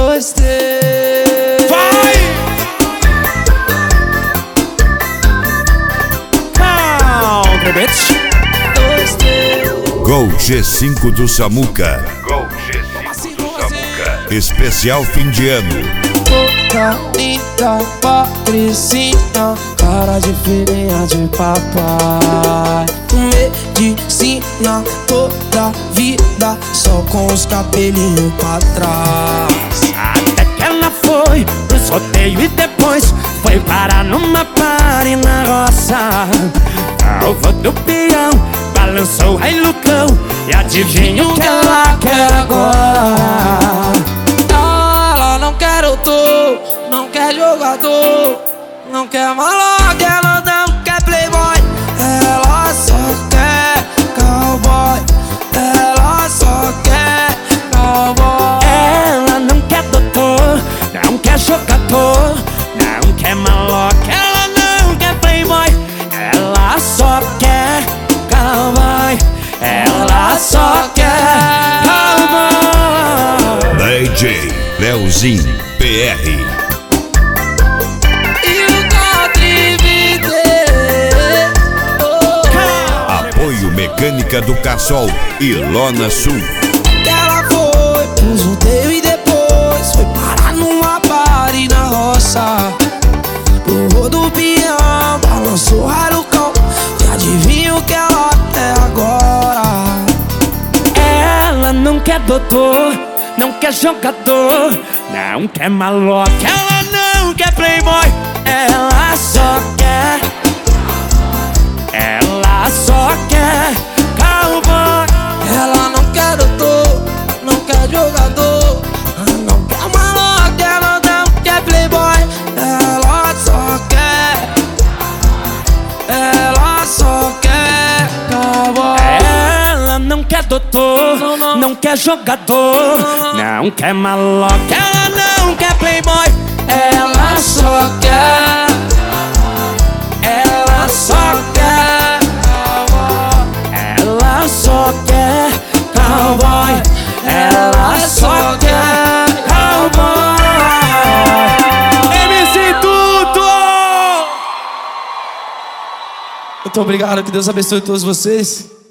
2, 3. Vai! Country Beats. 2, 3. Gol G5 do Samuca. Gol G5 do Samuca. Especial fim de ano. Toda linda patricinha, cara de filhinha de papai. Medicina toda vida, só com os cabelinhos pra trás. Até que ela foi pro sorteio e depois foi parar numa party na roça. O vô do peão balançou o rei Lucão e adivinha o que ela quer agora. Ela não quer autor, não quer jogador, não quer maloca, ela não quer playboy. Ela só quer cowboy, ela só quer cowboy. Ela não quer doutor, não quer jogador, não quer maloca, ela não quer playboy. Ela só quer cowboy, ela só quer cowboy. DJ Leozinho PR. E o Country Beats. Apoio Mecânica do Cassol e Lona Sul. Ela foi pro sorteio e depois foi parar numa party na roça. O rodopião balançou o rarucão e adivinha o que ela quer agora. Ela não quer doutor, não quer jogador, não quer maloca, ela não quer playboy. Ela só quer cowboy. Ela não quer doutor, não quer jogador, não quer maloca, ela não quer playboy. Ela só quer cowboy. Ela não quer doutor, não quer jogador, não quer maloca, ela não quer playboy. Ela só quer cowboy. Ela só quer cowboy, ela só quer cowboy. MC Tudo! Muito obrigado, que Deus abençoe todos vocês.